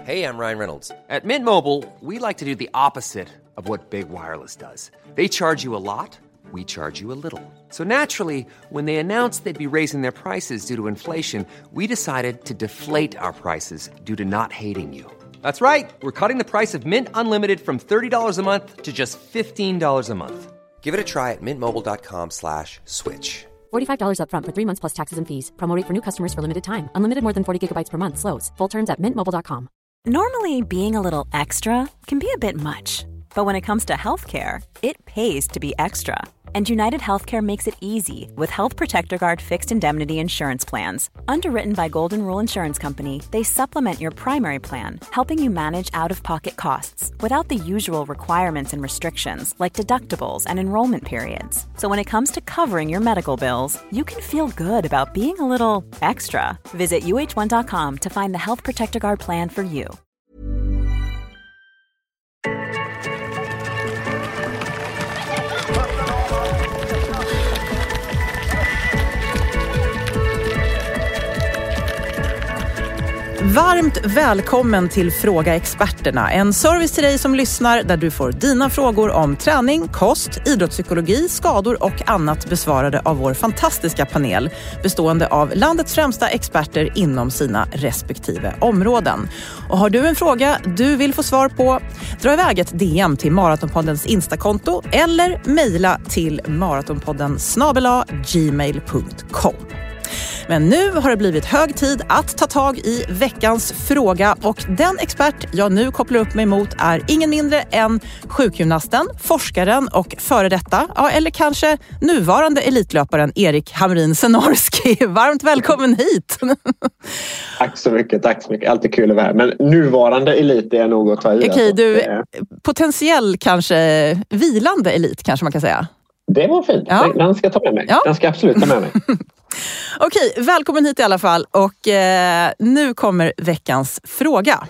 Hey, I'm Ryan Reynolds. At Mint Mobile, we like to do the opposite of what Big Wireless does. They charge you a lot, we charge you a little. So naturally, when they announced they'd be raising their prices due to inflation, we decided to deflate our prices due to not hating you. That's right. We're cutting the price of Mint Unlimited from $30 a month to just $15 a month. Give it a try at mintmobile.com/switch. $45 up front for 3 months plus taxes and fees. Promo rate for new customers for limited time. Unlimited more than 40 gigabytes per month. Slows full terms at mintmobile.com. Normally, being a little extra can be a bit much. But when it comes to healthcare, it pays to be extra. And United Healthcare makes it easy with Health Protector Guard fixed indemnity insurance plans. Underwritten by Golden Rule Insurance Company, they supplement your primary plan, helping you manage out-of-pocket costs without the usual requirements and restrictions like deductibles and enrollment periods. So when it comes to covering your medical bills, you can feel good about being a little extra. Visit uh1.com to find the Health Protector Guard plan for you. Varmt välkommen till Fråga Experterna. En service till dig som lyssnar där du får dina frågor om träning, kost, idrottspsykologi, skador och annat besvarade av vår fantastiska panel bestående av landets främsta experter inom sina respektive områden. Och har du en fråga du vill få svar på, dra iväg ett DM till Maratonpoddens Instakonto eller mejla till maratonpodden@gmail.com. Men nu har det blivit hög tid att ta tag i veckans fråga och den expert jag nu kopplar upp mig mot är ingen mindre än sjukgymnasten, forskaren och före detta, eller kanske nuvarande elitlöparen Erik Hamrin Senorski. Varmt välkommen hit! Tack så mycket. Alltid kul att vara här. Men nuvarande elit är nog att ta i. Okej, du potentiell kanske vilande elit kanske man kan säga. Det var fint. Ja. Den ska jag ta med mig. Ja. Den ska absolut ta med mig. Okej, välkommen hit i alla fall. Och nu kommer veckans fråga.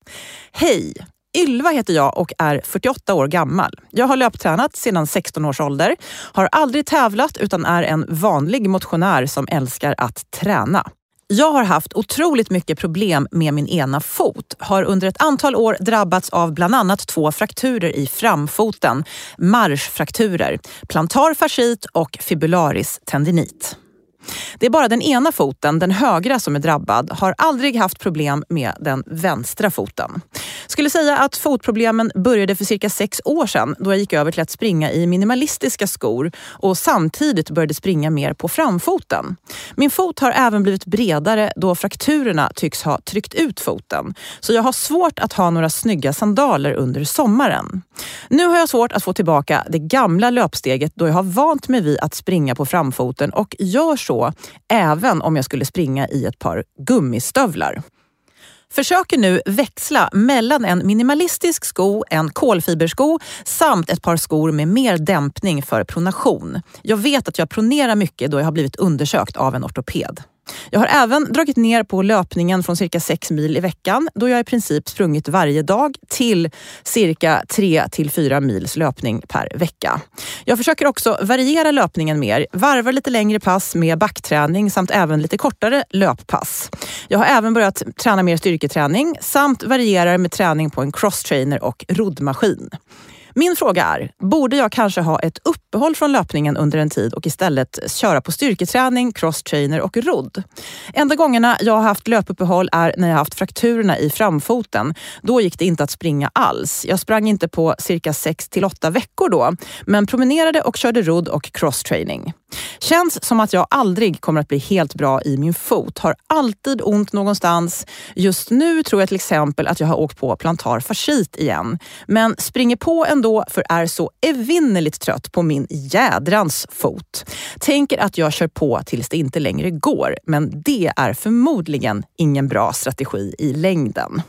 Hej, Ylva heter jag och är 48 år gammal. Jag har löptränat sedan 16 års ålder. Har aldrig tävlat utan är en vanlig motionär som älskar att träna. Jag har haft otroligt mycket problem med min ena fot. Har under ett antal år drabbats av bland annat 2 frakturer i framfoten. Marschfrakturer, plantar fasciit och fibularis tendinit. Det är bara den ena foten, den högra, som är drabbad. Har aldrig haft problem med den vänstra foten. Skulle säga att fotproblemen började för cirka 6 år sedan då jag gick över till att springa i minimalistiska skor och samtidigt började springa mer på framfoten. Min fot har även blivit bredare då frakturerna tycks ha tryckt ut foten. Så jag har svårt att ha några snygga sandaler under sommaren. Nu har jag svårt att få tillbaka det gamla löpsteget då jag har vant mig vid att springa på framfoten och gör så även om jag skulle springa i ett par gummistövlar. Försöker nu växla mellan en minimalistisk sko, en kolfibersko samt ett par skor med mer dämpning för pronation. Jag vet att jag pronerar mycket då jag har blivit undersökt av en ortoped. Jag har även dragit ner på löpningen från cirka 6 mil i veckan då jag i princip sprungit varje dag till cirka 3-4 mils löpning per vecka. Jag försöker också variera löpningen mer, varvar lite längre pass med backträning samt även lite kortare löppass. Jag har även börjat träna mer styrketräning samt varierar med träning på en crosstrainer och roddmaskin. Min fråga är, borde jag kanske ha ett uppehåll från löpningen under en tid och istället köra på styrketräning, crosstrainer och rodd? Enda gångerna jag har haft löpuppehåll är när jag har haft frakturerna i framfoten. Då gick det inte att springa alls. Jag sprang inte på cirka 6-8 veckor då, men promenerade och körde rodd och crosstraining. Känns som att jag aldrig kommer att bli helt bra i min fot. Har alltid ont någonstans. Just nu tror jag till exempel att jag har åkt på plantar fasciit igen. Men springer på ändå för är så evinnerligt trött på min jädrans fot. Tänker att jag kör på tills det inte längre går. Men det är förmodligen ingen bra strategi i längden.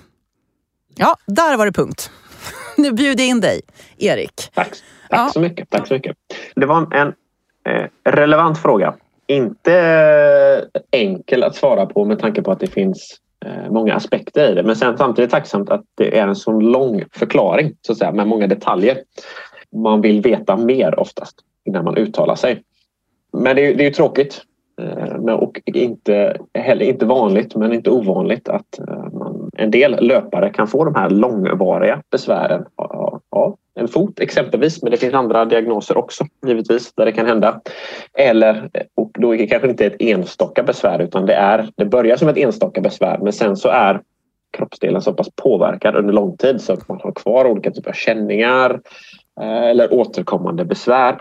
Ja, där var det punkt. Nu bjuder jag in dig, Erik. Tack så mycket. Det var en relevant fråga. Inte enkel att svara på med tanke på att det finns många aspekter i det. Men sen samtidigt tacksamt att det är en så lång förklaring så att säga, med många detaljer. Man vill veta mer oftast innan man uttalar sig. Men det är ju tråkigt. Och inte vanligt men inte ovanligt att man en del löpare kan få de här långvariga besvären av en fot exempelvis, men det finns andra diagnoser också givetvis där det kan hända. Eller, och då är det kanske inte ett enstaka besvär utan det börjar som ett enstaka besvär, men sen så är kroppsdelen så pass påverkad under lång tid så att man har kvar olika typer av känningar eller återkommande besvär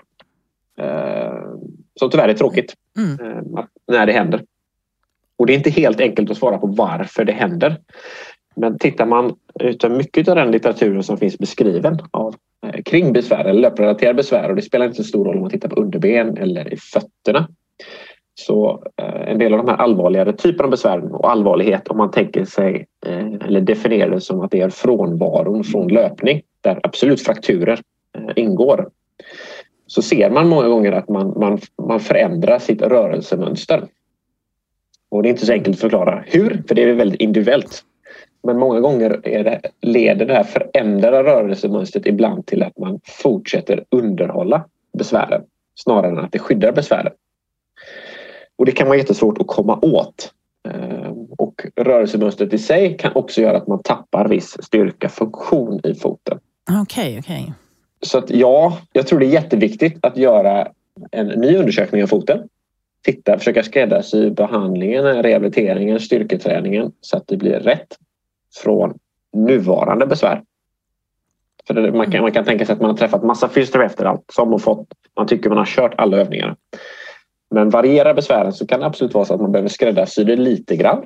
som tyvärr är tråkigt när det händer. Och det är inte helt enkelt att svara på varför det händer. Men tittar man utav mycket av den litteraturen som finns beskriven kring besvär eller löprelaterade besvär, och det spelar inte så stor roll om man tittar på underben eller i fötterna. Så en del av de här allvarligare typerna av besvär och allvarlighet, om man tänker sig eller definierar det som att det är frånvaron från löpning där absolut frakturer ingår, så ser man många gånger att man förändrar sitt rörelsemönster. Och det är inte så enkelt att förklara hur, för det är väldigt individuellt. Men många gånger leder det här förändrade rörelsemönstret ibland till att man fortsätter underhålla besvären snarare än att det skyddar besvären. Och det kan vara jättesvårt att komma åt. Och rörelsemönstret i sig kan också göra att man tappar viss styrka, funktion i foten. Okej. Så att jag tror det är jätteviktigt att göra en ny undersökning av foten. Försöka skräddarsy behandlingen, rehabiliteringen, styrketräningen så att det blir rätt från nuvarande besvär. För man kan tänka sig att man har träffat massa fysioterapeuter allt som man tycker man har kört alla övningar. Men varierar besvären så kan det absolut vara så att man behöver skräddarsy det lite grann.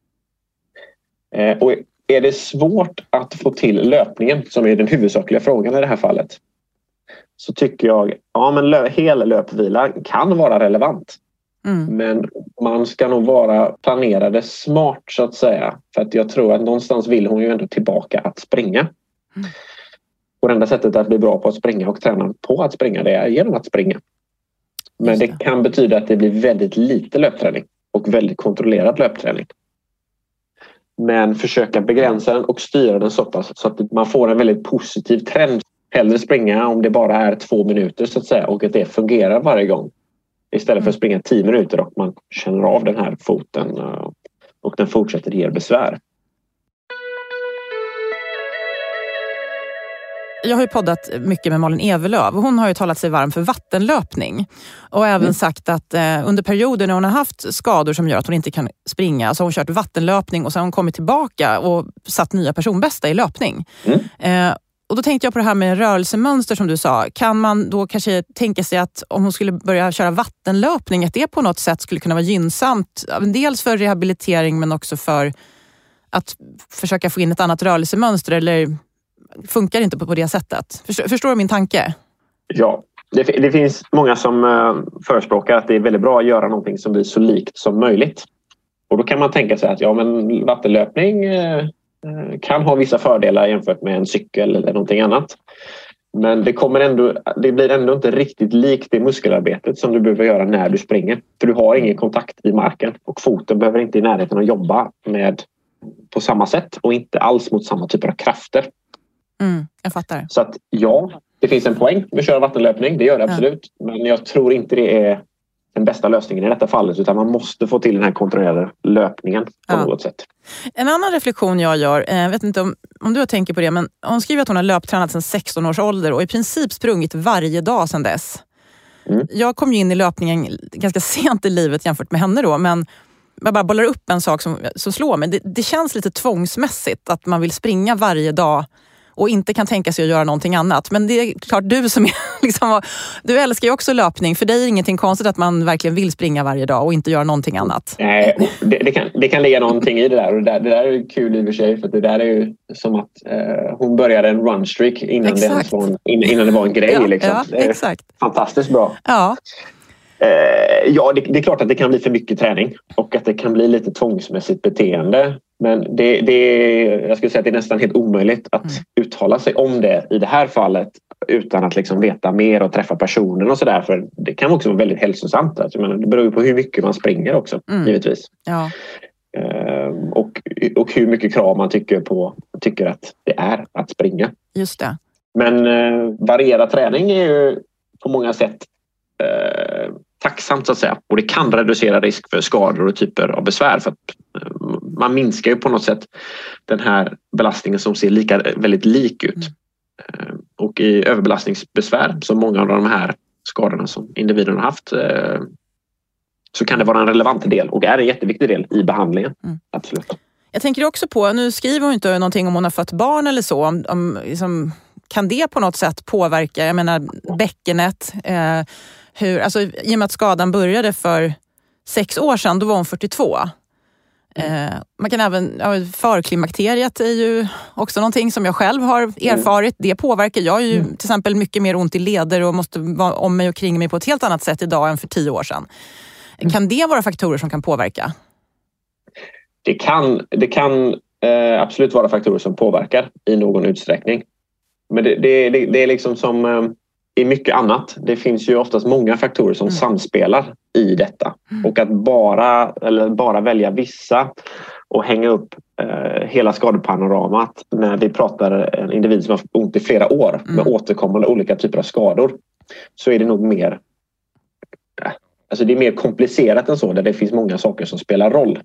Och är det svårt att få till löpningen, som är den huvudsakliga frågan i det här fallet, så tycker jag hel löpvila kan vara relevant. Men man ska nog vara planerade smart så att säga. För att jag tror att någonstans vill hon ju ändå tillbaka att springa. Och det enda sättet att bli bra på att springa och träna på att springa, det är genom att springa. Men det kan betyda att det blir väldigt lite löpträning och väldigt kontrollerad löpträning. Men försöka begränsa den och styra den så pass så att man får en väldigt positiv trend. Hellre springa om det bara är 2 minuter så att säga och att det fungerar varje gång. Istället för att springa 10 minuter och man känner av den här foten och den fortsätter ge besvär. Jag har ju poddat mycket med Malin Evelöv och hon har ju talat sig varm för vattenlöpning. Och även sagt att under perioder när hon har haft skador som gör att hon inte kan springa så har hon kört vattenlöpning och så har hon kommit tillbaka och satt nya personbästa i löpning. Och då tänkte jag på det här med rörelsemönster som du sa. Kan man då kanske tänka sig att om hon skulle börja köra vattenlöpning att det på något sätt skulle kunna vara gynnsamt? Dels för rehabilitering men också för att försöka få in ett annat rörelsemönster, eller funkar det inte på det sättet? Förstår du min tanke? Ja, det finns många som förespråkar att det är väldigt bra att göra någonting som blir så likt som möjligt. Och då kan man tänka sig att vattenlöpning kan ha vissa fördelar jämfört med en cykel eller någonting annat. Men det blir ändå inte riktigt likt det muskelarbetet som du behöver göra när du springer. För du har ingen kontakt i marken och foten behöver inte i närheten att jobba med på samma sätt och inte alls mot samma typer av krafter. Jag fattar. Så att det finns en poäng med att köra vattenlöpning, det gör det absolut. Men jag tror inte det är den bästa lösningen i detta fallet, utan man måste få till den här kontrollerade löpningen på något sätt. En annan reflektion jag gör, jag vet inte om du tänker på det, men hon skriver att hon har löptränat sedan 16 års ålder och i princip sprungit varje dag sedan dess. Jag kom ju in i löpningen ganska sent i livet jämfört med henne då, men jag bara bollar upp en sak som slår mig. Det känns lite tvångsmässigt att man vill springa varje dag och inte kan tänka sig att göra någonting annat. Men det är klart, du som är du älskar ju också löpning. För dig är det ingenting konstigt att man verkligen vill springa varje dag och inte göra någonting annat. Nej, det kan ligga någonting i det där. Och det där är ju kul i och för sig. För det där är ju som att hon började en runstreak innan det var en grej. Liksom. Det är exakt. Fantastiskt bra. Ja. Det är klart att det kan bli för mycket träning. Och att det kan bli lite tvångsmässigt beteende. Men jag skulle säga att det är nästan helt omöjligt att uttala sig om det i det här fallet utan att liksom veta mer och träffa personen och sådär. För det kan också vara väldigt hälsosamt. Alltså, det beror ju på hur mycket man springer också, givetvis. Ja. Och hur mycket krav man tycker att det är att springa. Just det. Men varierad träning är ju på många sätt tacksamt så att säga. Och det kan reducera risk för skador och typer av besvär. För att man minskar ju på något sätt den här belastningen som ser väldigt lik ut. Och i överbelastningsbesvär, som många av de här skadorna som individen har haft, så kan det vara en relevant del och är en jätteviktig del i behandlingen. Absolut. Jag tänker också på, nu skriver hon inte någonting om hon har fött barn eller så, om liksom, kan det på något sätt påverka, jag menar bäckenet, alltså, i och med att skadan började för 6 år sedan, då var hon 42. Man kan även, förklimakteriet är ju också någonting som jag själv har erfarit. Det påverkar. Jag har ju till exempel mycket mer ont i leder och måste vara om mig och kring mig på ett helt annat sätt idag än för 10 år sedan. Kan det vara faktorer som kan påverka? Det kan absolut vara faktorer som påverkar i någon utsträckning. Men det är liksom som i mycket annat. Det finns ju oftast många faktorer som samspelar i detta. Och att bara välja vissa och hänga upp hela skadepanoramat när vi pratar en individ som har haft ont i flera år med återkommande olika typer av skador, så är det nog mer alltså det är mer komplicerat än så, där det finns många saker som spelar roll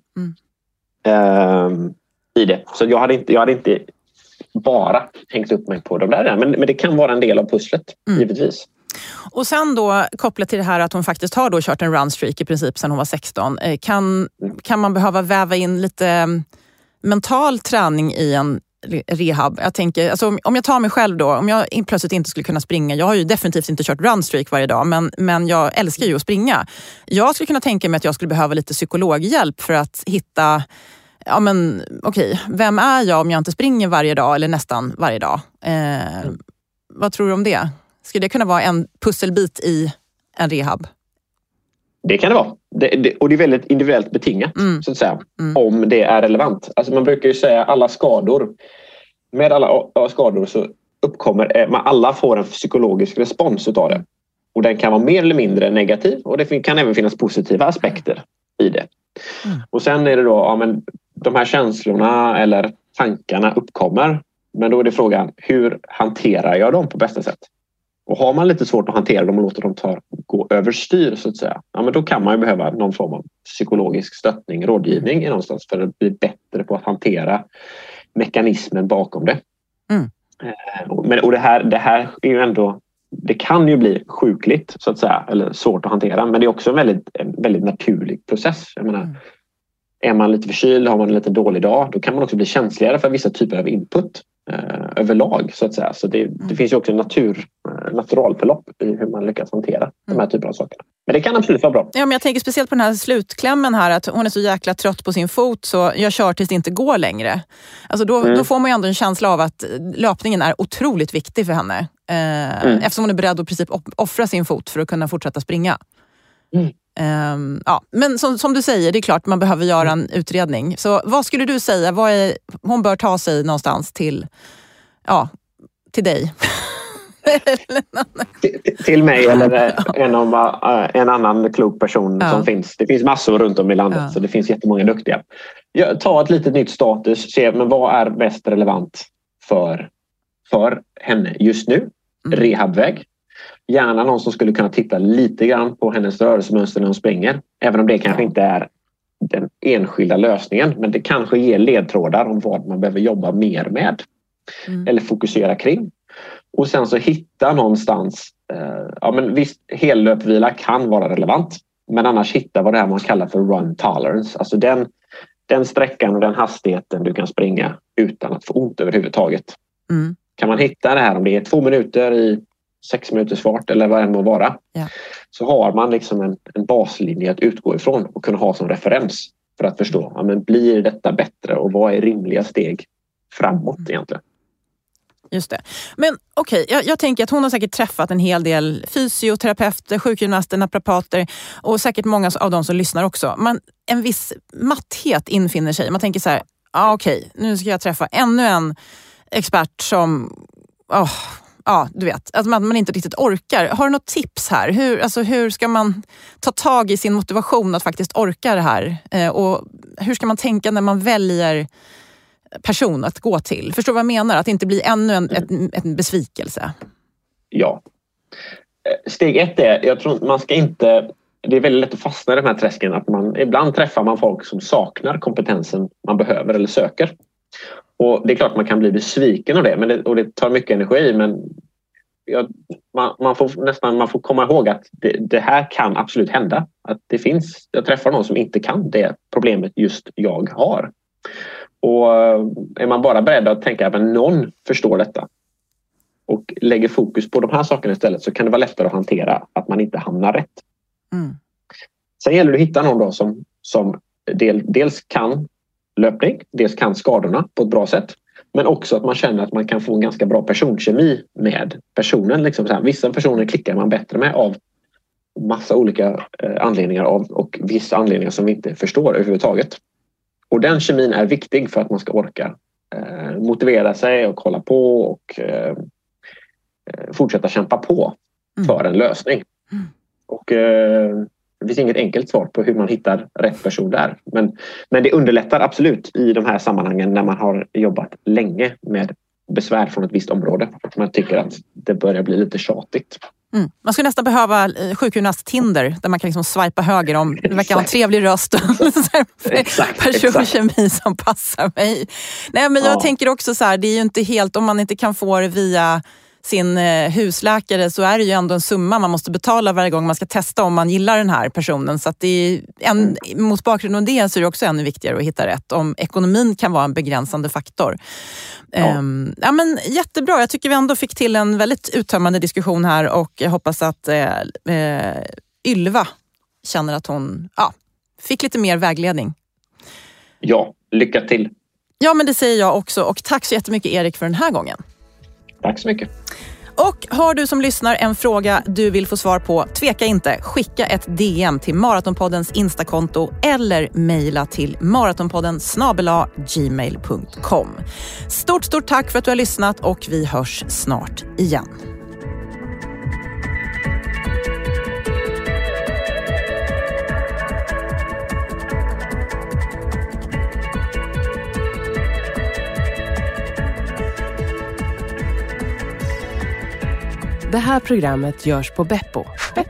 i det. Så jag hade inte bara hängt upp mig på de där, men det kan vara en del av pusslet, givetvis. Och sen då, kopplat till det här att hon faktiskt har då kört en runstreak i princip sedan hon var 16. Kan man behöva väva in lite mental träning i en rehab? Jag tänker, alltså, om jag tar mig själv då, om jag plötsligt inte skulle kunna springa, jag har ju definitivt inte kört runstreak varje dag, men jag älskar ju att springa. Jag skulle kunna tänka mig att jag skulle behöva lite psykologhjälp för att hitta, ja men okej, vem är jag om jag inte springer varje dag eller nästan varje dag? Vad tror du om det? Skulle det kunna vara en pusselbit i en rehab? Det kan det vara. Och det är väldigt individuellt betingat, så att säga, om det är relevant. Alltså man brukar ju säga alla skador. Med alla skador så uppkommer, alla får en psykologisk respons utav det. Och den kan vara mer eller mindre negativ, och det kan även finnas positiva aspekter i det. Och sen är det då, men de här känslorna eller tankarna uppkommer. Men då är det frågan, hur hanterar jag dem på bästa sätt? Och har man lite svårt att hantera dem och låter dem gå överstyr, så att säga, men då kan man ju behöva någon form av psykologisk stöttning, rådgivning någonstans för att bli bättre på att hantera mekanismen bakom det. Men det här är ju ändå, det kan ju bli sjukligt, så att säga, eller svårt att hantera, men det är också en väldigt naturlig process. Jag menar, är man lite förkyld, har man en lite dålig dag, då kan man också bli känsligare för vissa typer av input överlag, så att säga. Så det finns ju också naturalförlopp i hur man lyckas hantera de här typerna av saker. Men det kan absolut vara bra. Ja, men jag tänker speciellt på den här slutklämmen här, att hon är så jäkla trött på sin fot så jag kör tills det inte går längre. Alltså då får man ju ändå en känsla av att löpningen är otroligt viktig för henne. Eftersom hon är beredd att i princip offra sin fot för att kunna fortsätta springa. Men som du säger, det är klart man behöver göra en utredning. Så vad skulle du säga, hon bör ta sig någonstans till dig? till mig eller en annan klok person som finns. Det finns massor runt om i landet, så det finns jättemånga duktiga. Ta ett litet nytt status, se men vad är mest relevant för henne just nu. Rehabväg. Gärna någon som skulle kunna titta lite grann på hennes rörelsemönster när hon springer. Även om det kanske inte är den enskilda lösningen. Men det kanske ger ledtrådar om vad man behöver jobba mer med. Eller fokusera kring. Och sen så hitta någonstans. Men visst, hellöpvila kan vara relevant. Men annars hitta vad det här man kallar för run tolerance. Alltså den sträckan och den hastigheten du kan springa utan att få ont överhuvudtaget. Kan man hitta det här, om det är 2 minuter i 6 minuters fart eller vad det än må vara, så har man liksom en baslinje att utgå ifrån och kunna ha som referens för att förstå, men blir detta bättre och vad är rimliga steg framåt egentligen? Just det. Men okej, jag tänker att hon har säkert träffat en hel del fysioterapeuter, sjukgymnaster, naprapater och säkert många av dem som lyssnar också. Men en viss matthet infinner sig. Man tänker så här, okej, nu ska jag träffa ännu en expert som du vet, att man inte riktigt orkar. Har du något tips här? Hur ska man ta tag i sin motivation att faktiskt orka det här? Och hur ska man tänka när man väljer person att gå till? Förstår du vad jag menar? Att det inte blir ännu en besvikelse. Ja. Steg 1 är, jag tror man ska inte det är väldigt lätt att fastna i de här träsken. Att ibland träffar man folk som saknar kompetensen man behöver eller söker. Och det är klart man kan bli besviken av det, och det tar mycket energi, men man får komma ihåg att det här kan absolut hända. Att jag träffar någon som inte kan det problemet just jag har. Och är man bara beredd att tänka att någon förstår detta och lägger fokus på de här sakerna istället, så kan det vara lättare att hantera att man inte hamnar rätt. Mm. Sen gäller det att hitta någon då som dels kan löpning, dels kan skadorna på ett bra sätt, men också att man känner att man kan få en ganska bra personkemi med personen. Liksom så här, vissa personer klickar man bättre med av massa olika anledningar och vissa anledningar som vi inte förstår överhuvudtaget. Och den kemin är viktig för att man ska orka motivera sig och hålla på och fortsätta kämpa på för en lösning. Och det finns inget enkelt svar på hur man hittar rätt person där. Men det underlättar absolut i de här sammanhangen när man har jobbat länge med besvär från ett visst område. Och man tycker att det börjar bli lite tjatigt. Mm. Man skulle nästan behöva sjukgymnast Tinder där man kan liksom swipa höger om det verkar ha en trevlig röst personkemi som passar mig. Nej, men jag tänker också så här, det är ju inte helt, om man inte kan få det via sin husläkare, så är det ju ändå en summa man måste betala varje gång man ska testa om man gillar den här personen. Så att det är mot bakgrund av det så är det också ännu viktigare att hitta rätt, om ekonomin kan vara en begränsande faktor. Ja, men jättebra, jag tycker vi ändå fick till en väldigt uttömmande diskussion här, och jag hoppas att Ylva känner att hon fick lite mer vägledning. Ja, lycka till. Ja, men det säger jag också, och tack så jättemycket Erik för den här gången. Tack så mycket. Och har du som lyssnar en fråga du vill få svar på, tveka inte. Skicka ett DM till Maratonpoddens Instakonto eller mejla till maratonpodden@gmail.com. Stort tack för att du har lyssnat, och vi hörs snart igen. Det här programmet görs på Beppo.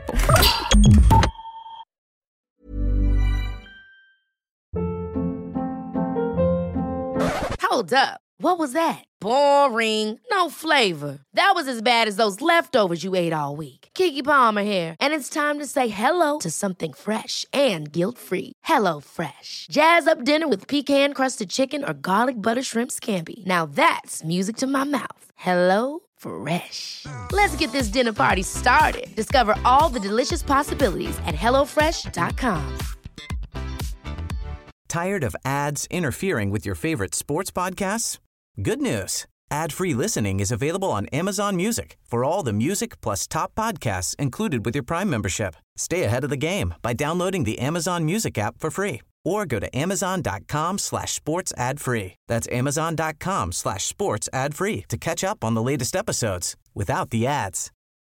Hold up. What was that? Boring. No flavor. That was as bad as those leftovers you ate all week. Keke Palmer here, and it's time to say hello to something fresh and guilt-free. Hello Fresh. Jazz up dinner with pecan-crusted chicken or garlic butter shrimp scampi. Now that's music to my mouth. Hello Fresh. Let's get this dinner party started. Discover all the delicious possibilities at hellofresh.com. Tired of ads interfering with your favorite sports podcasts? Good news. Ad-free listening is available on Amazon Music for all the music plus top podcasts included with your Prime membership. Stay ahead of the game by downloading the Amazon Music app for free, or go to amazon.com/sports ad free. That's amazon.com/sports ad free to catch up on the latest episodes without the ads.